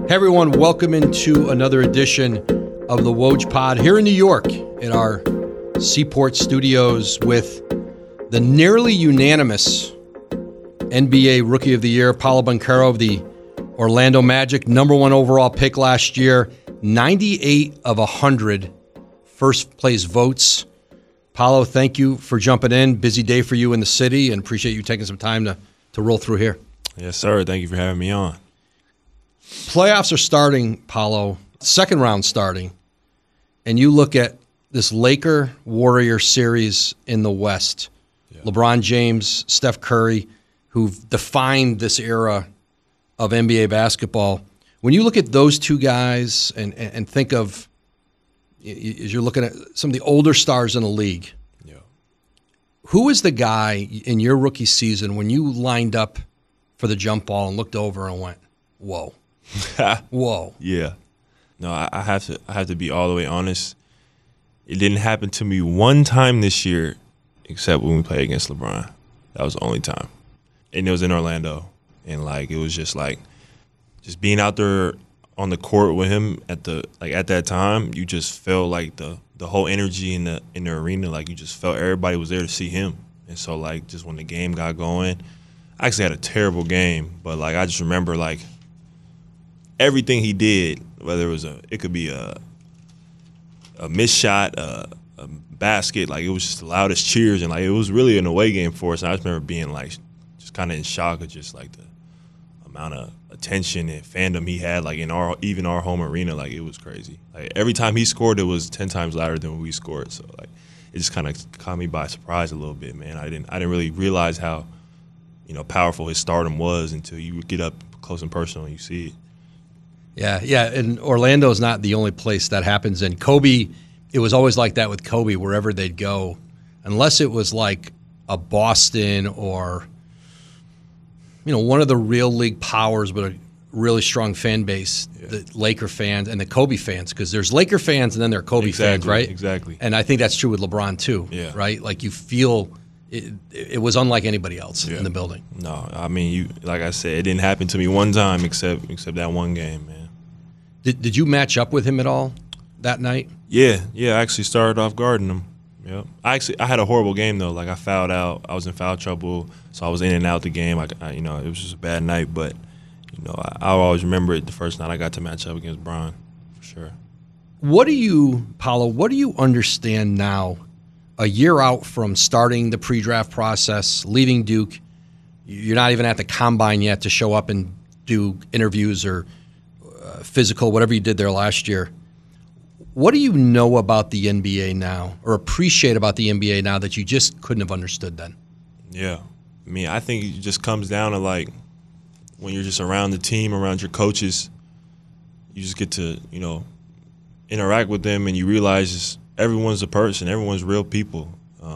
Hey everyone, welcome into another edition of the Woj Pod here in New York at our Seaport Studios with the nearly unanimous NBA Rookie of the Year, Paolo Banchero of the Orlando Magic, number one overall pick last year, 98 of 100 first place votes. Paolo, thank you for jumping in. Busy day for you in the city, and appreciate you taking some time to roll through here. Yes, sir. Thank you for having me on. Playoffs are starting, Paolo. Second round starting. And you look at this Laker-Warrior series in the West. Yeah. LeBron James, Steph Curry, who've defined this era of NBA basketball. When you look at those two guys and think of, as you're looking at some of the older stars in the league, yeah, who is the guy in your rookie season when you lined up for the jump ball and looked over and went, whoa? Whoa. Yeah. No, I have to be all the way honest. It didn't happen to me one time this year except when we played against LeBron. That was the only time. And it was in Orlando. And it was just being out there on the court with him at that time, you just felt like the whole energy in the arena, you just felt everybody was there to see him. And so just when the game got going, I actually had a terrible game, but I just remember everything he did, whether it could be a missed shot, a basket, it was just the loudest cheers, and it was really an away game for us. And I just remember being just kind of in shock of just the amount of attention and fandom he had in our home arena. It was crazy. Every time he scored, it was 10 times louder than when we scored. So it just kind of caught me by surprise a little bit, man. I didn't really realize how powerful his stardom was until you get up close and personal and you see it. Yeah, and Orlando is not the only place that happens. And Kobe, it was always like that with Kobe wherever they'd go, unless it was a Boston or one of the real league powers, but a really strong fan base, yeah. The Laker fans and the Kobe fans, because there's Laker fans and then there are Kobe fans, right? Exactly. And I think that's true with LeBron too, yeah. Right? You feel it was unlike anybody else in the building. No, I mean, like I said, it didn't happen to me one time except that one game, man. Did you match up with him at all that night? Yeah, I actually started off guarding him. Yeah, I had a horrible game though. I fouled out. I was in foul trouble, so I was in and out the game. I it was just a bad night. But I'll always remember it. The first night I got to match up against Bron, for sure. Paolo? What do you understand now, a year out from starting the pre-draft process, leaving Duke? You're not even at the combine yet to show up and do interviews or physical, whatever you did there last year. What do you know about the NBA now, or appreciate about the NBA now that you just couldn't have understood then? Yeah. I mean, I think it just comes down to when you're just around the team, around your coaches, you just get to, interact with them, and you realize everyone's a person, everyone's real people.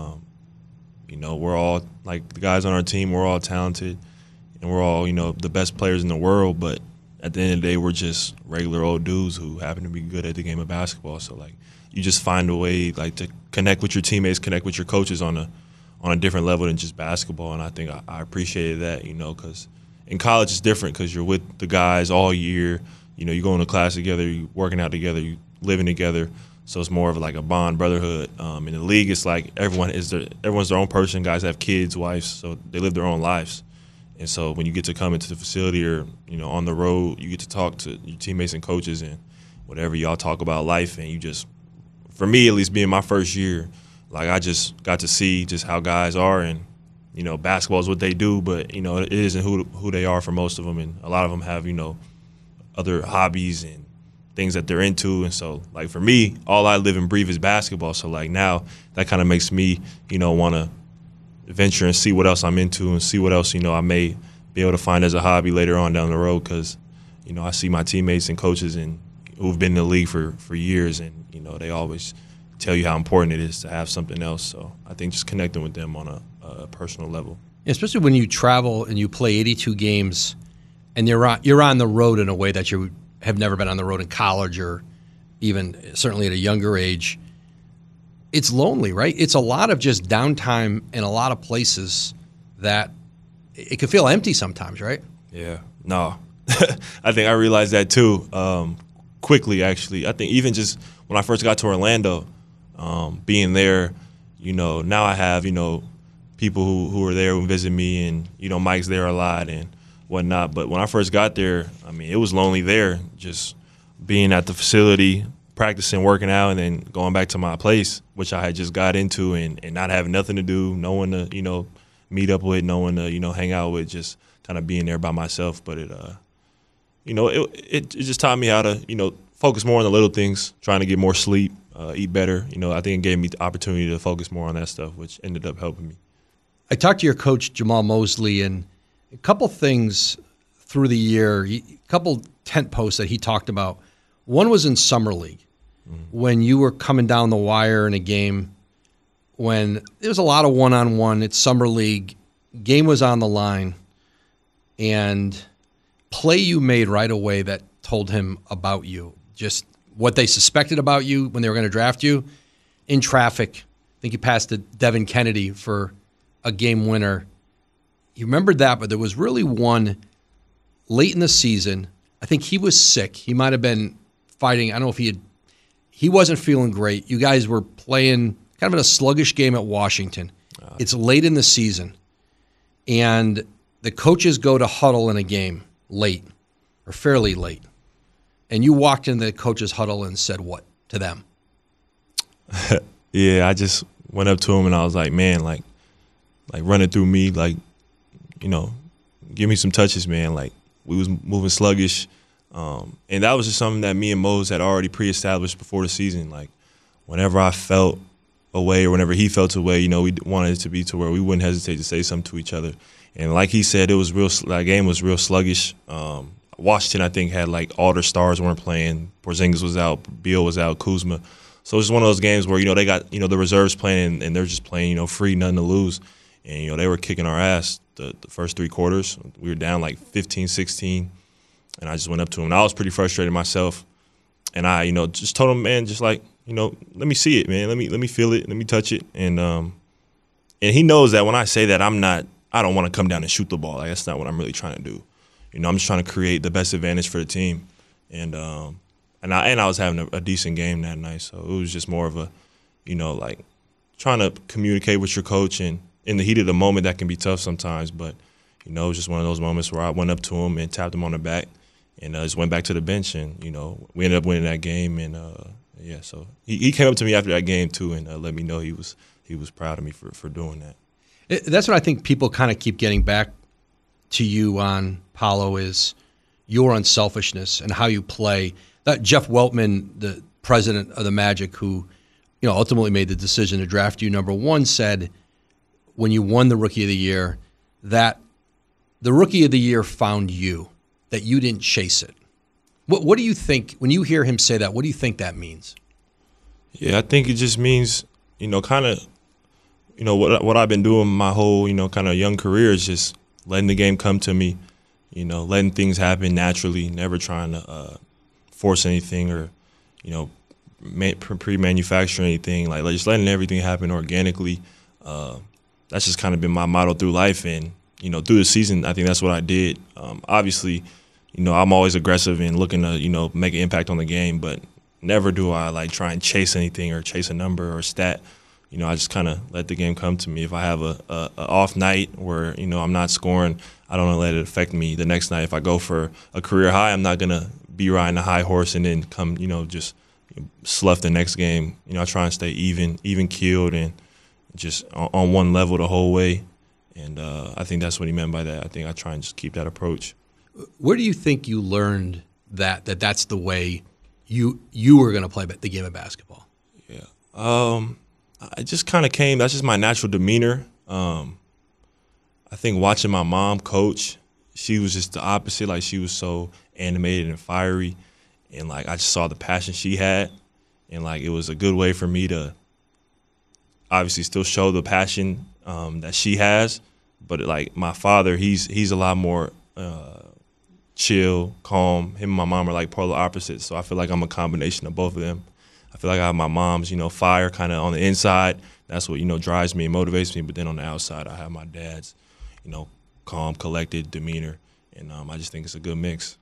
We're all, the guys on our team, we're all talented, and we're all, the best players in the world, but at the end of the day, we're just regular old dudes who happen to be good at the game of basketball. So, you just find a way, to connect with your teammates, connect with your coaches on a different level than just basketball. And I think I appreciated that, because in college it's different because you're with the guys all year. You go into class together, you're working out together, you living together. So it's more of a bond, brotherhood. In the league, it's everyone's their own person. Guys have kids, wives, so they live their own lives. And so when you get to come into the facility or, on the road, you get to talk to your teammates and coaches and whatever, y'all talk about life. And you just, for me at least, being my first year, I just got to see just how guys are. And, basketball is what they do, but, it isn't who they are for most of them. And a lot of them have, other hobbies and things that they're into. And so, for me, all I live and breathe is basketball. So, now that kind of makes me, want to venture and see what else I'm into and see what else, I may be able to find as a hobby later on down the road because, I see my teammates and coaches and who've been in the league for years and, they always tell you how important it is to have something else. So I think just connecting with them on a personal level. Especially when you travel and you play 82 games and you're on the road in a way that you have never been on the road in college or even certainly at a younger age. It's lonely, right? It's a lot of just downtime in a lot of places that it can feel empty sometimes, right? Yeah. No, I think I realized that too quickly, actually. I think even just when I first got to Orlando, being there, now I have, people who are there who visit me, and, Mike's there a lot and whatnot. But when I first got there, I mean, it was lonely there, just being at the facility, practicing, working out, and then going back to my place, which I had just got into, and not having nothing to do, no one to, meet up with, no one to, hang out with, just kind of being there by myself. But it just taught me how to, focus more on the little things, trying to get more sleep, eat better. I think it gave me the opportunity to focus more on that stuff, which ended up helping me. I talked to your coach, Jamal Mosley, and a couple things through the year, a couple tent posts that he talked about. One was in Summer League, when you were coming down the wire in a game, when there was a lot of one-on-one. It's Summer League, game was on the line, and play you made right away that told him about you, just what they suspected about you when they were going to draft you. In traffic, I think you passed to Devin Kennedy for a game winner. You remembered that, but there was really one late in the season. I think he was sick. He might have been fighting. I don't know if he wasn't feeling great. You guys were playing kind of in a sluggish game at Washington. It's late in the season, and the coaches go to huddle in a game late or fairly late. And you walked into the coach's huddle and said what to them? Yeah, I just went up to him and I was like, man, like running through me, like, give me some touches, man. Like, we was moving sluggish. And that was just something that me and Mose had already pre-established before the season. Like, whenever I felt away or whenever he felt away, we wanted it to be to where we wouldn't hesitate to say something to each other. And like he said, that game was real sluggish. Washington, I think, had like all their stars weren't playing. Porzingis was out, Beal was out, Kuzma. So it was one of those games where, they got, the reserves playing and they're just playing, free, nothing to lose. And, they were kicking our ass the first three quarters. We were down like 15-16. And I just went up to him. And I was pretty frustrated myself. And I, just told him, man, just like, let me see it, man. Let me feel it. Let me touch it. And he knows that when I say that, I don't want to come down and shoot the ball. Like, that's not what I'm really trying to do. I'm just trying to create the best advantage for the team. And I was having a decent game that night. So it was just more of a, like trying to communicate with your coach. And in the heat of the moment, that can be tough sometimes. But, it was just one of those moments where I went up to him and tapped him on the back and just went back to the bench. And, we ended up winning that game. And, so he came up to me after that game, too, and let me know he was proud of me for doing that. That's what I think people kind of keep getting back to you on, Paolo, is your unselfishness and how you play. That Jeff Weltman, the president of the Magic, who ultimately made the decision to draft you number one, said when you won the Rookie of the Year that the Rookie of the Year found you, that you didn't chase it. What do you think when you hear him say that? What do you think that means? Yeah, I think it just means kind of what I've been doing my whole kind of young career is just letting the game come to me, letting things happen naturally, never trying to force anything or, pre-manufacture anything, like just letting everything happen organically. That's just kind of been my motto through life. And, through the season, I think that's what I did. Obviously, I'm always aggressive and looking to, make an impact on the game, but never do I like try and chase anything or chase a number or a stat. I just kind of let the game come to me. If I have a off night where, I'm not scoring, I don't let it affect me the next night. If I go for a career high, I'm not going to be riding a high horse and then come, just slough the next game. I try and stay even keeled and just on one level the whole way. And I think that's what he meant by that. I think I try and just keep that approach. Where do you think you learned that's the way you were going to play the game of basketball? Yeah. I just kind of came. That's just my natural demeanor. I think watching my mom coach, she was just the opposite. Like, she was so animated and fiery, and like I just saw the passion she had, and like it was a good way for me to obviously still show the passion that she has. But like my father, he's a lot more chill, calm. Him and my mom are like polar opposites. So I feel like I'm a combination of both of them. I feel like I have my mom's, fire kind of on the inside. That's what, drives me and motivates me. But then on the outside, I have my dad's, calm, collected demeanor. And I just think it's a good mix.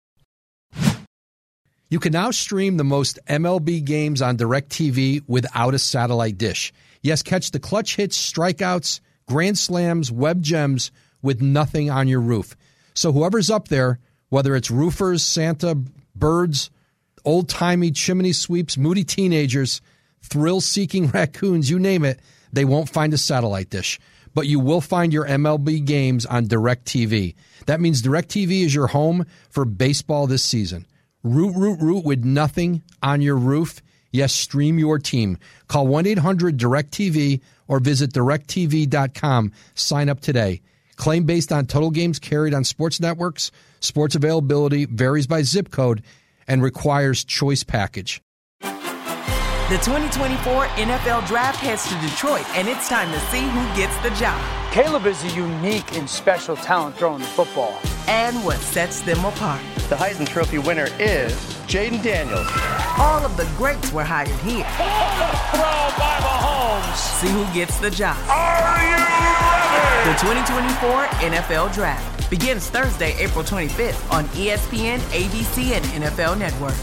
You can now stream the most MLB games on DirecTV without a satellite dish. Yes, catch the clutch hits, strikeouts, grand slams, web gems with nothing on your roof. So whoever's up there, whether it's roofers, Santa, birds, old-timey chimney sweeps, moody teenagers, thrill-seeking raccoons, you name it, they won't find a satellite dish. But you will find your MLB games on DirecTV. That means DirecTV is your home for baseball this season. Root with nothing on your roof. Yes, stream your team. Call 1-800-DIRECTV or visit directtv.com. Sign up today. Claim based on total games carried on sports networks. Sports availability varies by zip code and requires choice package. The 2024 NFL Draft heads to Detroit, and it's time to see who gets the job. Caleb is a unique and special talent throwing the football. And what sets them apart. The Heisman Trophy winner is Jaden Daniels. All of the greats were hired here. Throw by Mahomes. See who gets the job. Are you ready? The 2024 NFL Draft begins Thursday, April 25th on ESPN, ABC, and NFL Network.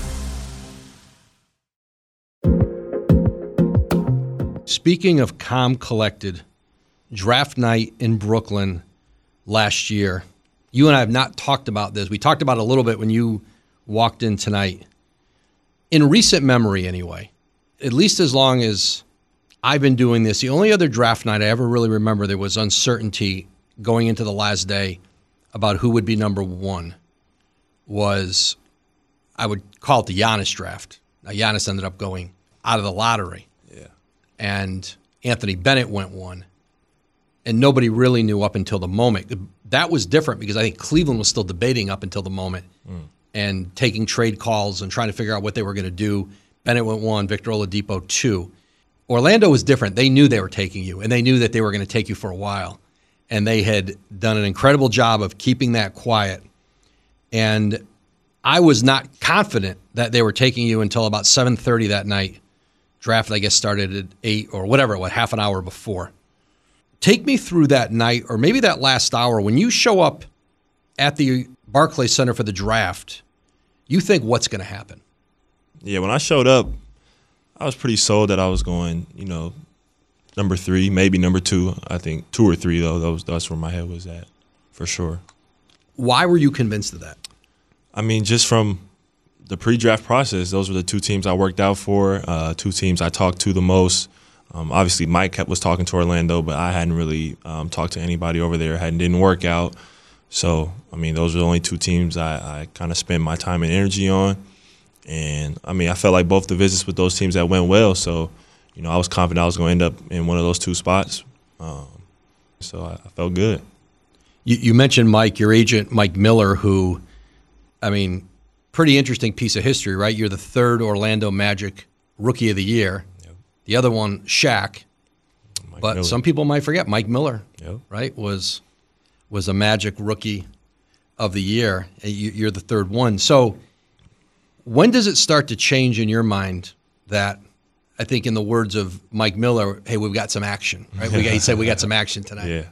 Speaking of calm, collected, draft night in Brooklyn last year. You and I have not talked about this. We talked about it a little bit when you walked in tonight. In recent memory, anyway, at least as long as I've been doing this, the only other draft night I ever really remember there was uncertainty going into the last day about who would be number one was, I would call it the Giannis draft. Now, Giannis ended up going out of the lottery. Yeah. And Anthony Bennett went one. And nobody really knew up until the moment. That was different because I think Cleveland was still debating up until the moment and taking trade calls and trying to figure out what they were going to do. Bennett went one, Victor Oladipo two. Orlando was different. They knew they were taking you, and they knew that they were going to take you for a while. And they had done an incredible job of keeping that quiet. And I was not confident that they were taking you until about 7:30 that night. Draft, I guess, started at 8 or whatever, half an hour before. Take me through that night, or maybe that last hour, when you show up at the Barclays Center for the draft, you think, what's going to happen? Yeah, when I showed up, I was pretty sold that I was going, number 3, maybe number 2. I think 2 or 3, though. That's where my head was at, for sure. Why were you convinced of that? I mean, just from the pre-draft process, those were the 2 teams I worked out for, 2 teams I talked to the most. Obviously, Mike was talking to Orlando, but I hadn't really talked to anybody over there. Didn't work out. So, I mean, those were the only 2 teams I kind of spent my time and energy on. And, I mean, I felt like both the visits with those teams that went well. So, I was confident I was going to end up in one of those 2 spots. So I felt good. You mentioned Mike, your agent, Mike Miller, who, I mean, pretty interesting piece of history, right? You're the 3rd Orlando Magic Rookie of the Year. The other one, Shaq. But Miller. Some people might forget Mike Miller, right, was a Magic Rookie of the Year. You're the 3rd one. So when does it start to change in your mind that, I think in the words of Mike Miller, hey, we've got some action, right? He said we got some action tonight.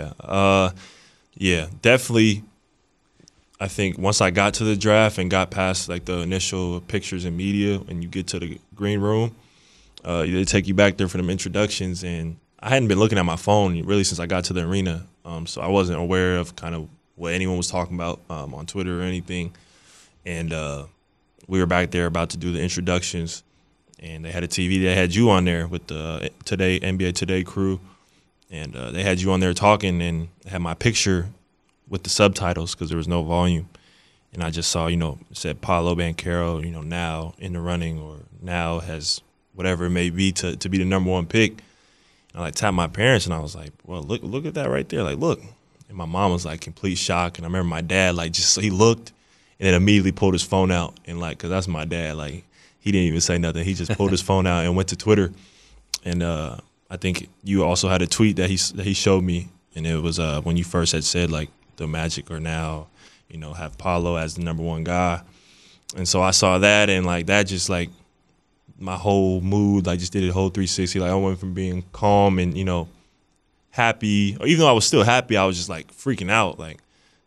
Yeah, definitely. I think once I got to the draft and got past like the initial pictures and media and you get to the green room, they take you back there for them introductions, and I hadn't been looking at my phone really since I got to the arena, so I wasn't aware of kind of what anyone was talking about on Twitter or anything. And we were back there about to do the introductions, and they had a TV that had you on there with the NBA Today crew, and they had you on there talking and had my picture with the subtitles because there was no volume. And I just saw, it said Paolo Banchero, now in the running, or now has whatever it may be to be the number 1 pick. And I tapped my parents, and I was like, well, look at that right there. Like, look. And my mom was like complete shock. And I remember my dad, he looked and then immediately pulled his phone out. And because that's my dad, he didn't even say nothing. He just pulled his phone out and went to Twitter. And I think you also had a tweet that he showed me. And it was when you first had said, the Magic are now, have Paolo as the number 1 guy. And so I saw that, and that just my whole mood, just did a whole 360. I went from being calm and, happy, or even though I was still happy, I was just freaking out.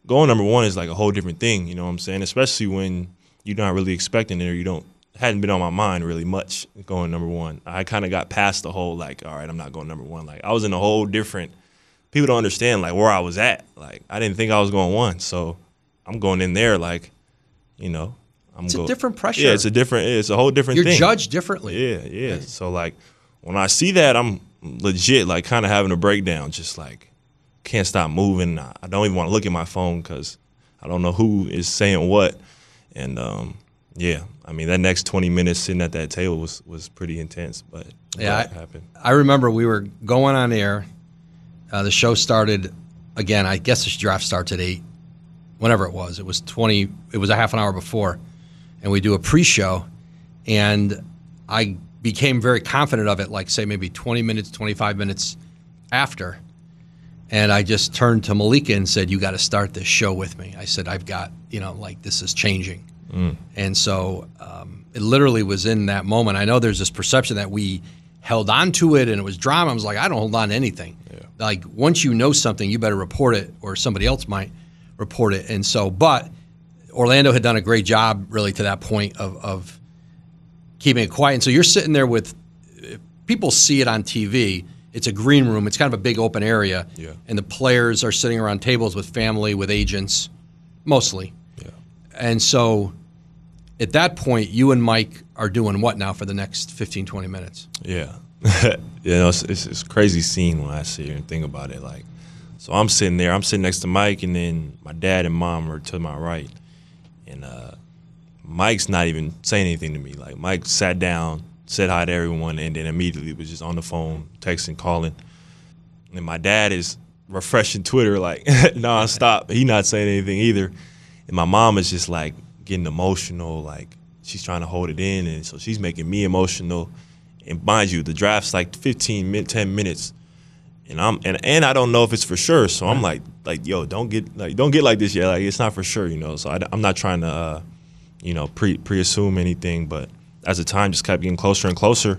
going number one is like a whole different thing, you know what I'm saying? Especially when you're not really expecting it, or you hadn't been on my mind really much going number one. I kind of got past the whole like, all right, I'm not going number one. Like I was in a whole different. People don't understand like where I was at. Like I didn't think I was going one, so I'm going in there like, you know, It's a different pressure. Yeah, it's a whole different thing. You're judged differently. Yeah. So like when I see that, I'm legit like kind of having a breakdown, just like can't stop moving. I don't even want to look at my phone because I don't know who is saying what. And yeah, I mean that next 20 minutes sitting at that table was pretty intense. But yeah, it happened. I remember we were going on air. The show started again. I guess the draft starts at 8. Whenever it was 20. It was a half an hour before, and we do a pre-show, and I became very confident of it. Like say maybe 20 minutes, 25 minutes after. And I just turned to Malika and said, you got to start this show with me. I said, I've got, like this is changing. And so it literally was in that moment. I know there's this perception that we held on to it and it was drama. I was like, I don't hold on to anything. Yeah. Like once you know something, you better report it or somebody else might report it. And so, but Orlando had done a great job really to that point of keeping it quiet. And so you're sitting there with, people see it on TV. It's a green room. It's kind of a big open area. Yeah. And the players are sitting around tables with family, with agents, mostly. Yeah. And so at that point, you and Mike are doing what now for the next 15, 20 minutes? Yeah. It's a crazy scene when I sit here and think about it. Like, so I'm sitting there. I'm sitting next to Mike, and then my dad and mom are to my right. And Mike's not even saying anything to me. Like, Mike sat down, said hi to everyone, and then immediately was just on the phone, texting, calling. And my dad is refreshing Twitter like nonstop. He not saying anything either. And my mom is just like getting emotional, like she's trying to hold it in, and so she's making me emotional. And mind you, the draft's like 10 minutes, and I don't know if it's for sure. So I'm like yo, don't get like this yet. Like it's not for sure, So I'm not trying to pre-assume anything, but as the time just kept getting closer and closer,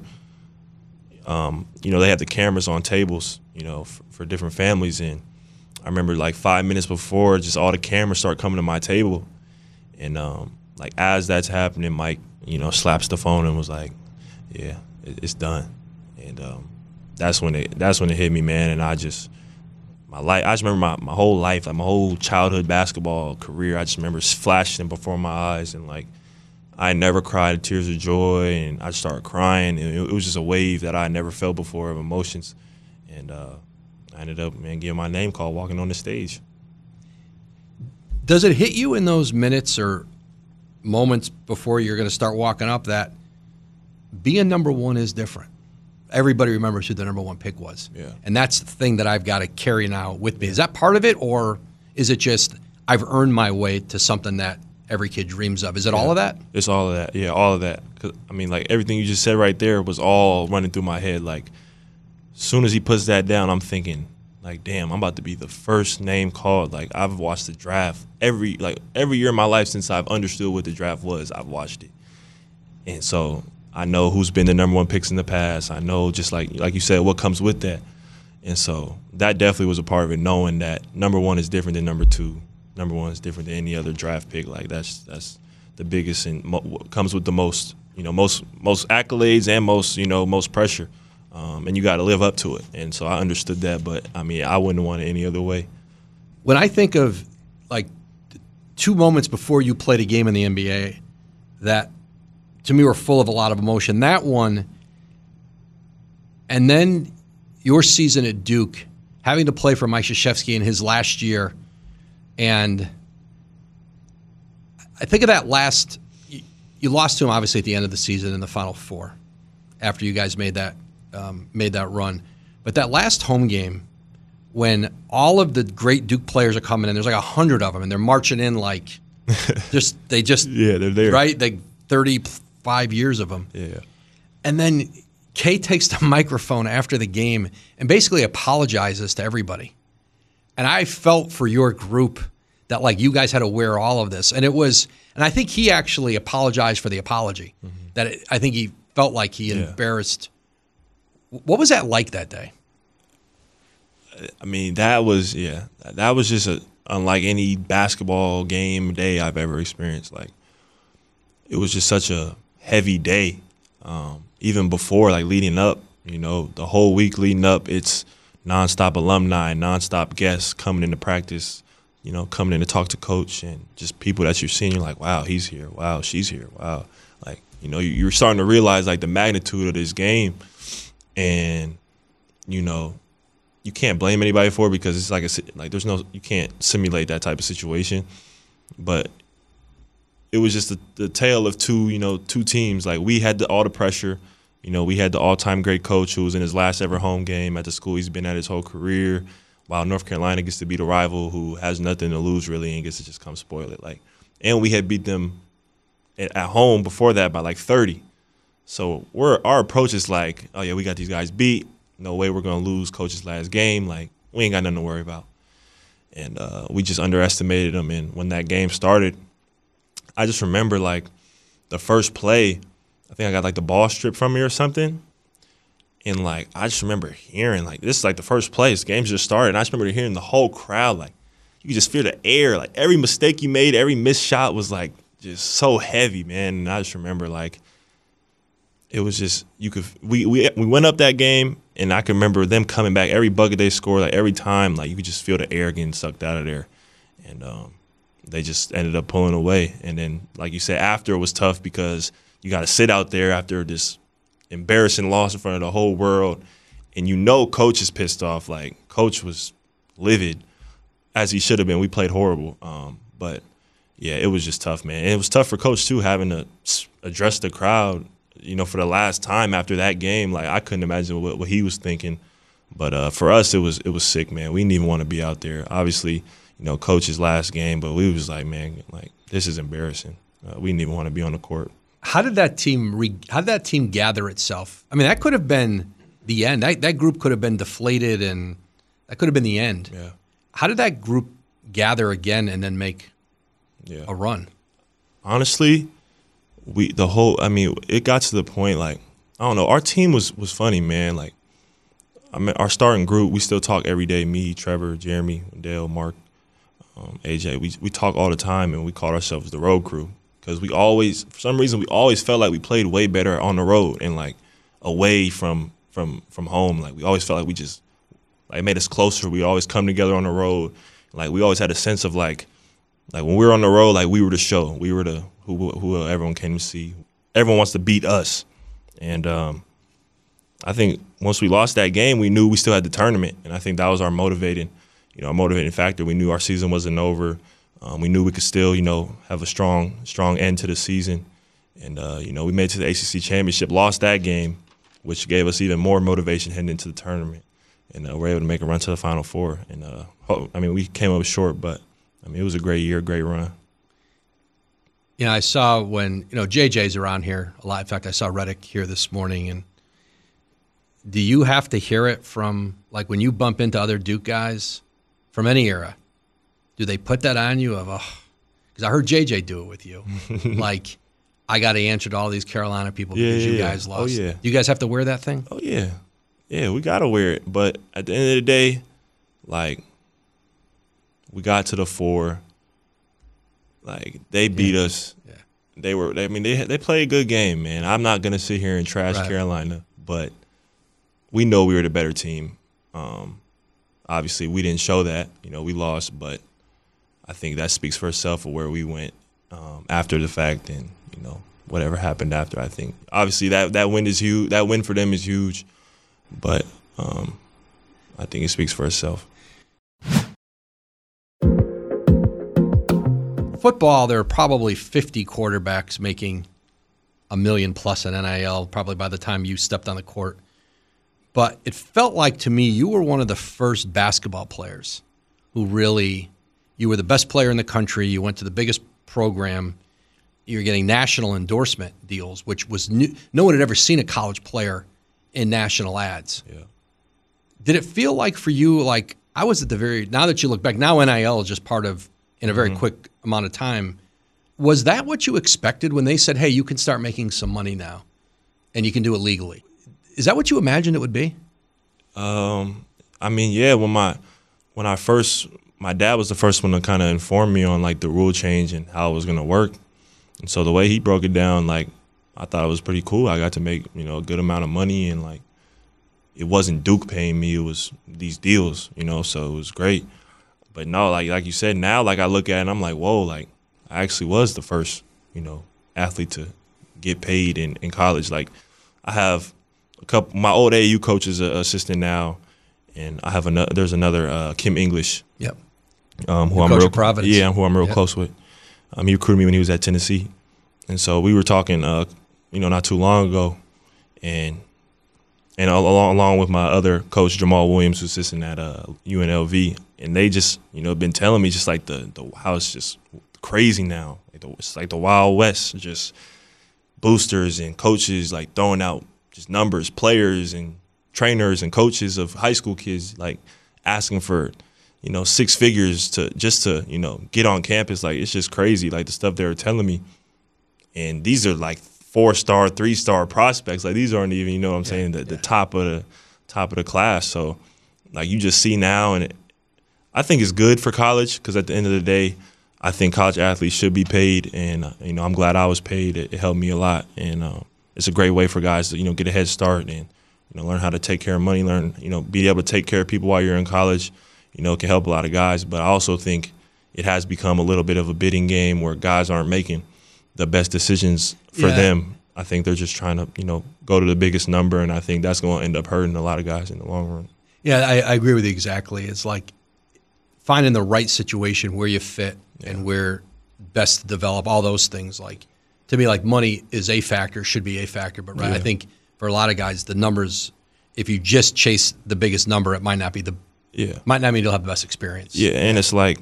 they had the cameras on tables, for different families. And I remember like 5 minutes before, just all the cameras start coming to my table. And like as that's happening, Mike, slaps the phone and was like, yeah, it's done. And that's when it hit me, man. And I just remember my whole life, like my whole childhood basketball career, I just remember flashing before my eyes, and like, I never cried tears of joy, and I started crying. And it was just a wave that I never felt before of emotions. And I ended up, getting my name called walking on the stage. Does it hit you in those minutes or moments before you're going to start walking up that being number one is different? Everybody remembers who the number one pick was. Yeah. And that's the thing that I've got to carry now with me. Is that part of it, or is it just I've earned my way to something that every kid dreams of? Is it all of that? It's all of that. Yeah, all of that. 'Cause, like everything you just said right there was all running through my head. Like, as soon as he puts that down, I'm thinking, like, damn, I'm about to be the first name called. Like, I've watched the draft every year in my life since I've understood what the draft was. I've watched it, and so I know who's been the number one picks in the past. I know, just like you said, what comes with that, and so that definitely was a part of it. Knowing that number one is different than number two. Number one is different than any other draft pick. Like that's the biggest and comes with the most, most accolades and most pressure, and you got to live up to it. And so I understood that, but I wouldn't want it any other way. When I think of like 2 moments before you played a game in the NBA that to me were full of a lot of emotion, that one, and then your season at Duke, having to play for Mike Krzyzewski in his last year. And I think of that last, you lost to him obviously at the end of the season in the Final Four after you guys made that run. But that last home game when all of the great Duke players are coming in, there's like 100 of them, and they're marching in like they just yeah, they're there. Right? Like 35 years of them. Yeah. And then Kay takes the microphone after the game and basically apologizes to everybody. And I felt for your group that like you guys had to wear all of this. And I think he actually apologized for the apology. Mm-hmm. I think he felt like he embarrassed. What was that like that day? That was just unlike any basketball game day I've ever experienced. Like, it was just such a heavy day. Even before, like leading up, the whole week leading up, it's nonstop alumni, nonstop guests coming into practice, coming in to talk to coach, and just people that you're seeing. You're like, wow, he's here. Wow, she's here. Wow. Like, you're starting to realize like the magnitude of this game, and you can't blame anybody for it because it's like you can't simulate that type of situation, but it was just the tale of two teams. Like, we had all the pressure. We had the all-time great coach who was in his last ever home game at the school he's been at his whole career, while North Carolina gets to be the rival who has nothing to lose really and gets to just come spoil it. Like, and we had beat them at home before that by like 30. So our approach is like, oh yeah, we got these guys beat. No way we're gonna lose coach's last game. Like, we ain't got nothing to worry about. And we just underestimated them. And when that game started, I just remember like the first play, I think I got like the ball stripped from me or something. And like, I just remember hearing like, this is like the first play, this game's just started. And I just remember hearing the whole crowd, like, you could just feel the air. Like, every mistake you made, every missed shot was like just so heavy, man. And I just remember like, it was just, we went up that game, and I can remember them coming back. Every bucket they scored, like every time, like you could just feel the air getting sucked out of there. And they just ended up pulling away. And then, like you said, after it was tough because you got to sit out there after this embarrassing loss in front of the whole world. And Coach is pissed off. Like, Coach was livid, as he should have been. We played horrible. But, yeah, it was just tough, man. And it was tough for Coach, too, having to address the crowd, for the last time after that game. Like, I couldn't imagine what he was thinking. But for us, it was sick, man. We didn't even want to be out there. Obviously, Coach's last game, but we was like, man, like, this is embarrassing. We didn't even want to be on the court. How did that team gather itself? I mean, that could have been the end. That group could have been deflated, and that could have been the end. Yeah. How did that group gather again and then make a run? Honestly, it got to the point, like, I don't know, our team was funny, man. Like, our starting group, we still talk every day. Me, Trevor, Jeremy, Dale, Mark, AJ. We talk all the time, and we call ourselves the road crew because for some reason, we always felt like we played way better on the road and like away from home. Like, we always felt like it made us closer. We always come together on the road. Like, we always had a sense of like when we were on the road, like, we were the show. We were who everyone came to see. Everyone wants to beat us. And I think once we lost that game, we knew we still had the tournament. And I think that was our motivating factor. We knew our season wasn't over. We knew we could still, have a strong end to the season. And, we made it to the ACC championship, lost that game, which gave us even more motivation heading into the tournament. And we're able to make a run to the Final Four. And, we came up short, but, it was a great year, great run. I saw when, JJ's around here a lot. In fact, I saw Reddick here this morning. And do you have to hear it from, like, when you bump into other Duke guys from any era, do they put that on you because I heard JJ do it with you. Like, I got to answer to all these Carolina people because you guys lost. Oh, yeah. Do you guys have to wear that thing? Oh, yeah. Yeah, we got to wear it. But at the end of the day, like, we got to the 4. Like, they beat us. Yeah. They played a good game, man. I'm not gonna sit here and trash Carolina, but we know we were the better team. Obviously, we didn't show that. We lost, but I think that speaks for itself of where we went after the fact, and whatever happened after. I think obviously that win is huge. That win for them is huge, but I think it speaks for itself. Football, there are probably 50 quarterbacks making $1 million plus in NIL probably by the time you stepped on the court. But it felt like to me you were one of the first basketball players who really, you were the best player in the country. You went to the biggest program. You're getting national endorsement deals, which was new. No one had ever seen a college player in national ads. Yeah. Did it feel like for you, like I was at the very, now that you look back, now NIL is just part of, in a very quick amount of time. Was that what you expected when they said, hey, you can start making some money now and you can do it legally? Is that what you imagined it would be? Yeah, when my my dad was the first one to kind of inform me on like the rule change and how it was going to work. And so the way he broke it down, like, I thought it was pretty cool. I got to make, you know, a good amount of money, and like, it wasn't Duke paying me, it was these deals, you know, so it was great. But no, like you said, now like I look at it and I'm like, whoa, like I actually was the first, you know, athlete to get paid in college. Like, I have a couple, my old AAU coach is an assistant now, and I have there's another Kim English. Yep. Who I'm coach real, at Providence. Yeah, who I'm real close with. He recruited me when he was at Tennessee. And so we were talking, you know, not too long ago, and along with my other coach, Jamal Williams, who's assistant at UNLV, and they just, you know, been telling me just like the how it's just crazy now. It's like the Wild West, just boosters and coaches like throwing out just numbers, players and trainers and coaches of high school kids like asking for, you know, six figures to you know, get on campus. Like, it's just crazy, like the stuff they were telling me. And these are like 4-star, 3-star prospects. Like, these aren't even, you know what I'm saying, the top of the class. So like, you just see now, and I think it's good for college, because at the end of the day, I think college athletes should be paid, and you know, I'm glad I was paid. It helped me a lot, and it's a great way for guys to, you know, get a head start and, you know, learn how to take care of money, learn, you know, be able to take care of people while you're in college. You know, it can help a lot of guys. But I also think it has become a little bit of a bidding game where guys aren't making the best decisions for them. I think they're just trying to, you know, go to the biggest number, and I think that's going to end up hurting a lot of guys in the long run. Yeah, I agree with you exactly. It's like finding the right situation where you fit and where best to develop, all those things. Like, to me, like, money is a factor, should be a factor, but I think for a lot of guys, the numbers, if you just chase the biggest number, it might not mean you'll have the best experience. Yeah, and it's like,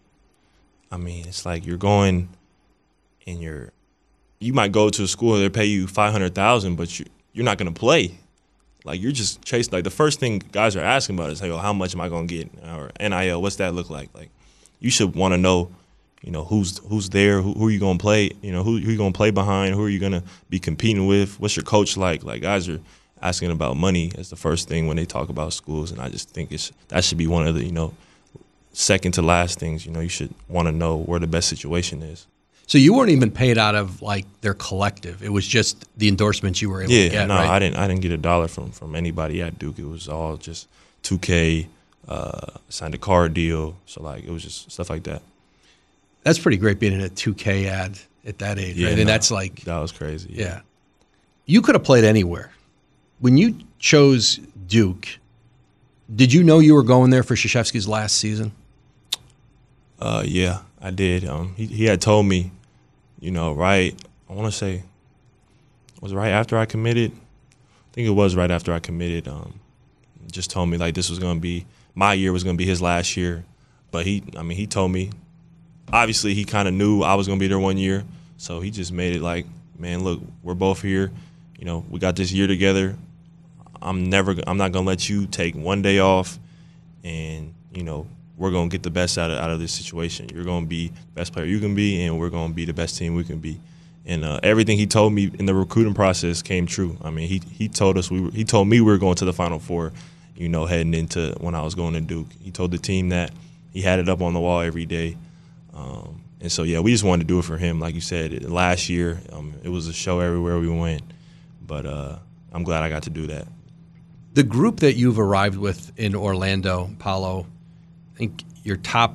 I mean, it's like you're going and you might go to a school and they pay you $500,000, but you're not going to play. Like, you're just chasing. Like, the first thing guys are asking about is, hey, how much am I going to get? Or NIL, what's that look like? Like, you should want to know, you know, who's there, who are you going to play, you know, who you going to play behind, who are you going to be competing with, what's your coach like? Like, guys are asking about money as the first thing when they talk about schools, and I just think that should be one of the, you know, second to last things. You know, you should want to know where the best situation is. So you weren't even paid out of like their collective; it was just the endorsements you were able to get. No, right? I didn't get a dollar from anybody at Duke. It was all just 2K, signed a car deal, so like, it was just stuff like that. That's pretty great being in a 2K ad at that age, right? And that's like, that was crazy. Yeah. You could have played anywhere. When you chose Duke, did you know you were going there for Krzyzewski's last season? Yeah, I did. He had told me, you know, I want to say, was it right after I committed? I think it was right after I committed. Just told me like this was going to be, my year was going to be his last year. But he told me, obviously he kind of knew I was going to be there 1 year. So he just made it like, man, look, we're both here. You know, we got this year together. I'm not going to let you take 1 day off, and, you know, we're going to get the best out of this situation. You're going to be the best player you can be, and we're going to be the best team we can be. And everything he told me in the recruiting process came true. I mean, he told me we were going to the Final Four, you know, heading into when I was going to Duke. He told the team that. He had it up on the wall every day. And so, yeah, we just wanted to do it for him. Like you said, last year, it was a show everywhere we went. But I'm glad I got to do that. The group that you've arrived with in Orlando, Paolo, I think your top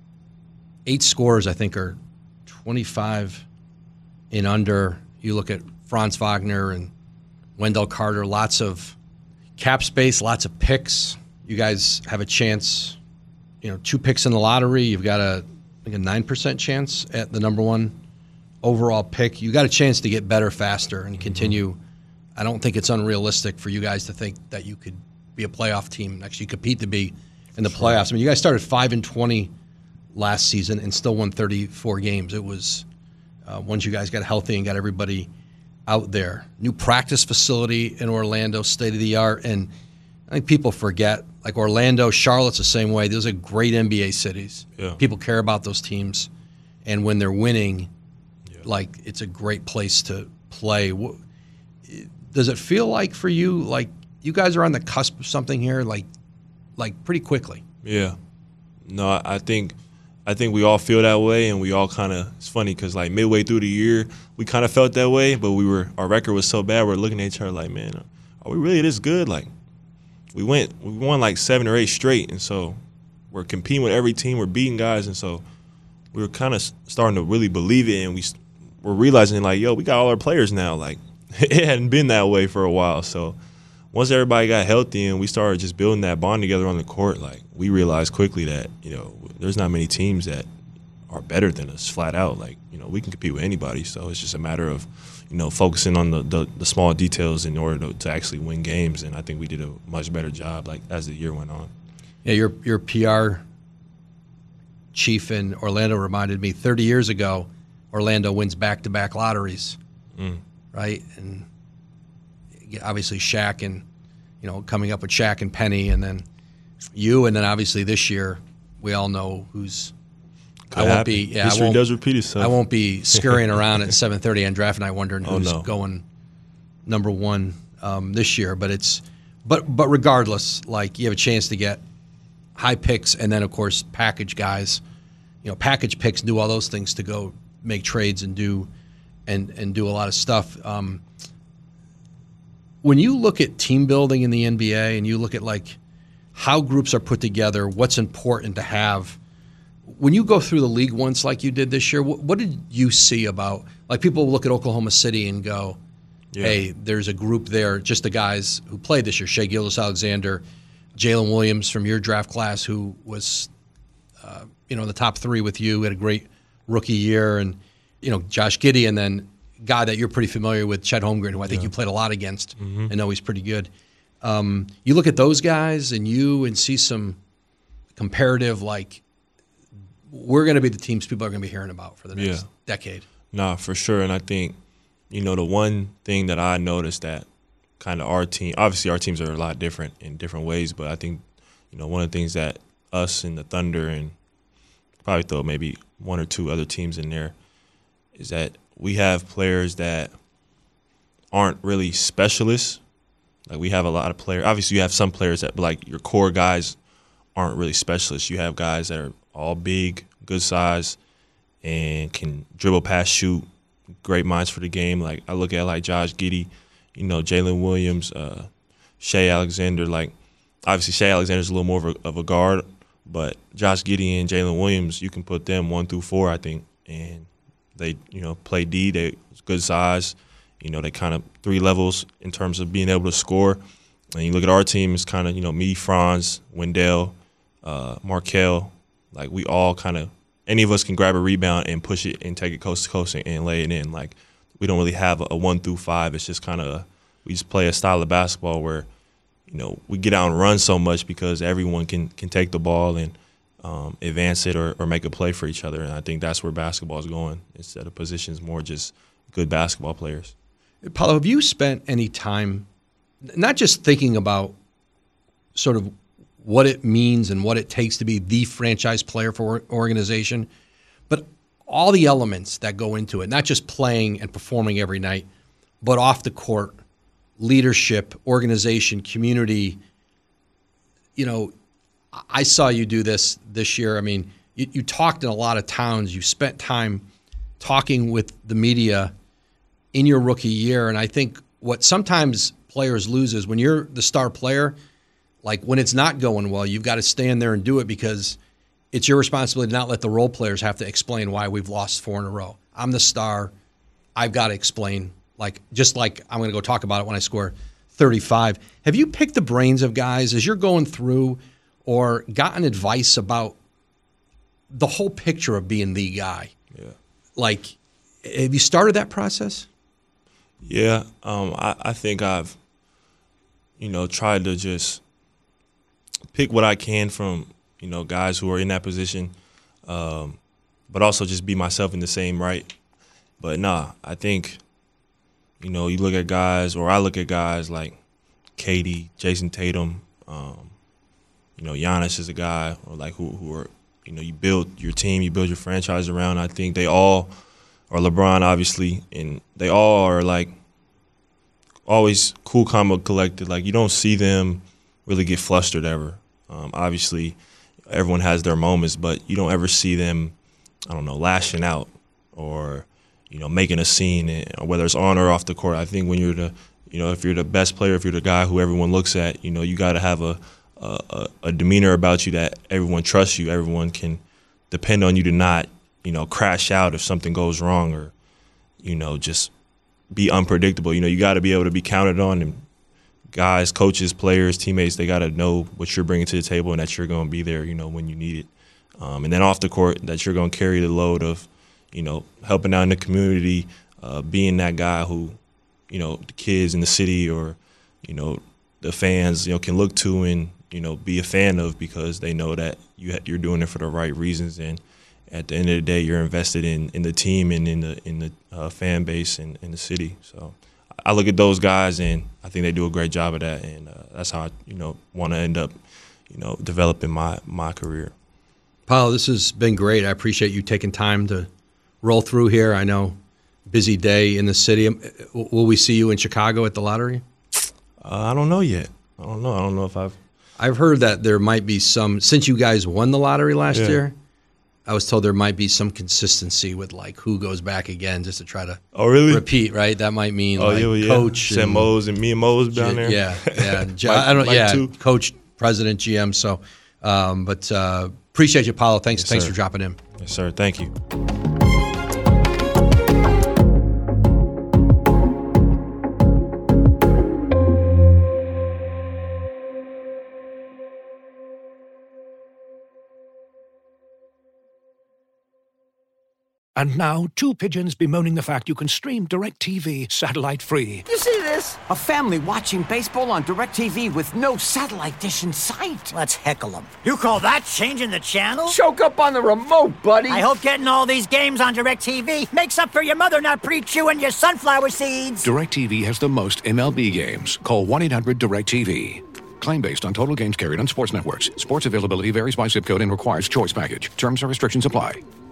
8 scorers, I think, are 25 and under. You look at Franz Wagner and Wendell Carter, lots of cap space, lots of picks. You guys have a chance, you know, 2 picks in the lottery. You've got a 9% chance at the number 1 overall pick. You got a chance to get better faster and continue. I don't think it's unrealistic for you guys to think that you could be a playoff team, actually compete to be in the playoffs. I mean, you guys started 5-20 last season and still won 34 games. It was once you guys got healthy and got everybody out there. New practice facility in Orlando, state of the art, and I think people forget, like Orlando, Charlotte's the same way. Those are great NBA cities. Yeah. People care about those teams, and when they're winning, like, it's a great place to play. Does it feel like for you, like you guys are on the cusp of something here, like pretty quickly? Yeah. No, I think we all feel that way, and we all kind of. It's funny because like midway through the year, we kind of felt that way, but our record was so bad. We're looking at each other like, man, are we really this good? Like, we won like 7 or 8 straight, and so we're competing with every team. We're beating guys, and so we were kind of starting to really believe it, and we're realizing like, yo, we got all our players now. Like, it hadn't been that way for a while, so. Once everybody got healthy and we started just building that bond together on the court, like we realized quickly that, there's not many teams that are better than us flat out. Like, we can compete with anybody. So it's just a matter of, focusing on the small details in order to actually win games. And I think we did a much better job like as the year went on. Yeah, your PR chief in Orlando reminded me 30 years ago, Orlando wins back-to-back lotteries, right? And obviously Shaq and, coming up with Shaq and Penny, and then you, and then obviously this year we all know who's. History does repeat itself. I won't be scurrying around at 7:30 on draft night wondering who's going number one this year. But but regardless, like you have a chance to get high picks, and then of course package guys, package picks, do all those things to go make trades and do a lot of stuff. When you look at team building in the NBA and you look at like how groups are put together, what's important to have, when you go through the league once like you did this year, what did you see about, like people look at Oklahoma City and go, hey, there's a group there, just the guys who played this year, Shai Gilgeous-Alexander, Jalen Williams from your draft class who was, in the top 3 with you, had a great rookie year, and, Josh Giddey, and then guy that you're pretty familiar with, Chet Holmgren, who I think you played a lot against and know he's pretty good. You look at those guys and see some comparative, like, we're going to be the teams people are going to be hearing about for the next decade. Nah, for sure. And I think, the one thing that I noticed that kind of our team, obviously our teams are a lot different in different ways, but I think, one of the things that us and the Thunder and probably throw maybe 1 or 2 other teams in there is that we have players that aren't really specialists. Like we have a lot of players. Obviously, you have some players that, like your core guys, aren't really specialists. You have guys that are all big, good size, and can dribble, pass, shoot. Great minds for the game. Like I look at like Josh Giddey, Jalen Williams, Shai Alexander. Like obviously, Shai Alexander's a little more of a guard, but Josh Giddey and Jalen Williams, you can put them 1 through 4, I think, and they, play D. They good size. They kind of 3 levels in terms of being able to score. And you look at our team, it's kind of, me, Franz, Wendell, Markelle. Like we all kind of, any of us can grab a rebound and push it and take it coast to coast and lay it in. Like we don't really have a 1 through 5. It's just kind of, we just play a style of basketball where, we get out and run so much because everyone can take the ball and advance it or make a play for each other. And I think that's where basketball is going instead of positions, more just good basketball players. Paulo, have you spent any time not just thinking about sort of what it means and what it takes to be the franchise player for an organization, but all the elements that go into it, not just playing and performing every night, but off the court, leadership, organization, community? I saw you do this year. I mean, you talked in a lot of towns. You spent time talking with the media in your rookie year. And I think what sometimes players lose is when you're the star player, like when it's not going well, you've got to stand there and do it because it's your responsibility to not let the role players have to explain why we've lost 4 in a row. I'm the star. I've got to explain, just like I'm going to go talk about it when I score 35. Have you picked the brains of guys as you're going through or gotten advice about the whole picture of being the guy? Yeah. Like, have you started that process? Yeah. I think I've, tried to just pick what I can from, guys who are in that position, but also just be myself in the same right. But I think, you look at guys, or I look at guys like KD, Jason Tatum, Giannis is a guy, or like who are, you build your team, you build your franchise around. I think they all, or LeBron obviously, and they all are like always cool, calm, collected. Like you don't see them really get flustered ever. Obviously, everyone has their moments, but you don't ever see them, I don't know, lashing out or, making a scene, whether it's on or off the court. I think when you're if you're the best player, if you're the guy who everyone looks at, you got to have a demeanor about you that everyone trusts you. Everyone can depend on you to not, crash out if something goes wrong or, just be unpredictable. You got to be able to be counted on, and guys, coaches, players, teammates, they got to know what you're bringing to the table and that you're going to be there, when you need it. And then off the court, that you're going to carry the load of, helping out in the community, being that guy who, the kids in the city or, the fans, can look to and, be a fan of because they know that you're doing it for the right reasons. And at the end of the day, you're invested in the team and in the fan base and in the city. So I look at those guys, and I think they do a great job of that, and that's how I, want to end up, developing my career. Paolo, this has been great. I appreciate you taking time to roll through here. I know, busy day in the city. Will we see you in Chicago at the lottery? I don't know yet. I don't know if I've heard that there might be some, since you guys won the lottery last year, I was told there might be some consistency with like who goes back again just to try to repeat, right? That might mean coach and Mose and me and Mose down there. Yeah. I don't know. Coach, president, GM. So, but appreciate you, Paolo. Thanks for dropping in. Yes, sir. Thank you. And now, two pigeons bemoaning the fact you can stream DirecTV satellite-free. You see this? A family watching baseball on DirecTV with no satellite dish in sight. Let's heckle them. You call that changing the channel? Choke up on the remote, buddy. I hope getting all these games on DirecTV makes up for your mother not pre-chewing your sunflower seeds. DirecTV has the most MLB games. Call 1-800-DirecTV. Claim based on total games carried on sports networks. Sports availability varies by zip code and requires choice package. Terms and restrictions apply.